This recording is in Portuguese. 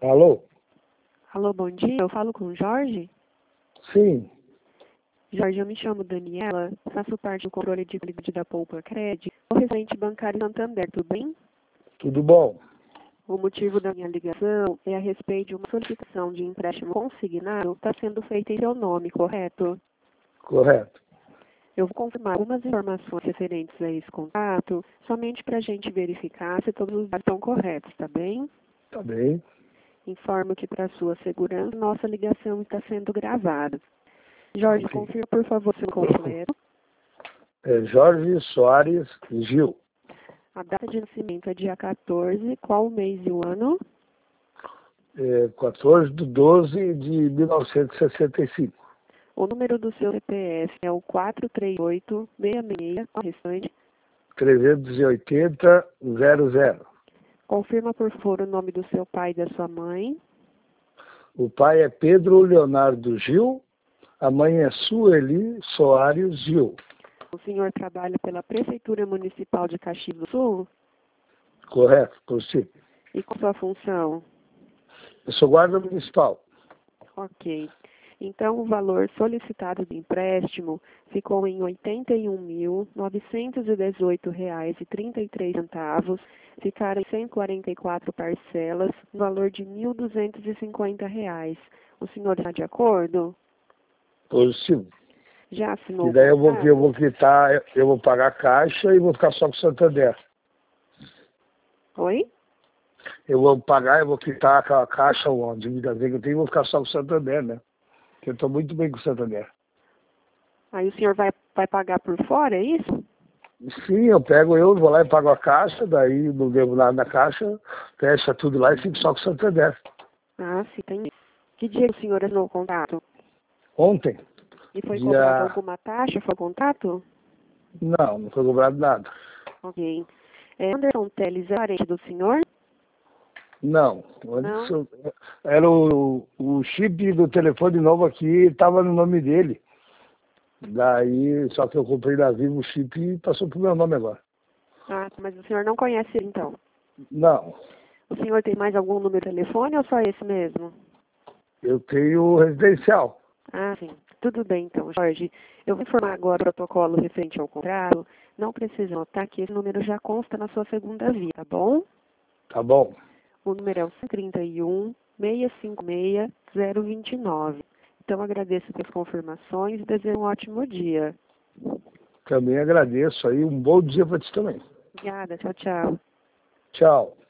Alô? Alô, bom dia. Eu falo com o Jorge? Sim. Jorge, eu me chamo Daniela, faço parte do controle de qualidade da Poupa Cred, o residente bancário Santander, tudo bem? Tudo bom? O motivo da minha ligação é a respeito de uma solicitação de empréstimo consignado que está sendo feita em seu nome, correto? Correto. Eu vou confirmar algumas informações referentes a esse contato, somente para a gente verificar se todos os dados estão corretos, tá bem? Tá bem. Informo que, para sua segurança, nossa ligação está sendo gravada. Jorge, Ok. confirma, por favor, seu completo. É Jorge Soares Gil. A data de nascimento é dia 14, qual o mês e o ano? 14/12/1965. O número do seu CPF é o 438-66, o restante. 380-00. Confirma, por favor, o nome do seu pai e da sua mãe. O pai é Pedro Leonardo Gil. A mãe é Sueli Soares Gil. O senhor trabalha pela Prefeitura Municipal de Caxias do Sul? Correto, consigo. E com sua função? Eu sou guarda municipal. Ok. Então, o valor solicitado de empréstimo ficou em R$ 81.918,33. Ficaram em 144 parcelas, no valor de R$ 1.250. O senhor está de acordo? Positivo. Já assinou E o daí eu contrato? vou quitar, eu vou pagar a caixa e vou ficar só com o Santander. Oi? Eu vou quitar aquela caixa, uma dívida que eu tenho e vou ficar só com o Santander, né? Porque eu estou muito bem com o Santander. Aí o senhor vai pagar por fora, é isso? Sim, eu vou lá e pago a caixa, daí não devo nada na caixa, fecha tudo lá e fico só com o Santander. Ah, sim, tem. Que dia o senhor assinou o contrato? Ontem, E foi cobrado dia... alguma taxa? Foi o contrato? Não foi cobrado nada. Ok. Anderson Teles é parente do senhor? Não, Não. era o chip do telefone novo aqui, estava no nome dele. Daí, só que eu comprei na Vivo o chip e passou pro meu nome agora. Ah, mas o senhor não conhece ele, então. Não, O senhor tem mais algum número de telefone ou só esse mesmo? eu tenho residencial. Ah, sim. Tudo bem, então, Jorge. Eu vou informar agora o protocolo referente ao contrato. Não precisa notar que esse número já consta na sua segunda via, tá bom? Tá bom? O número é o 531-656-029. Então, agradeço pelas confirmações e desejo um ótimo dia. Também agradeço aí. Um bom dia para ti também. Obrigada. Tchau, tchau. Tchau.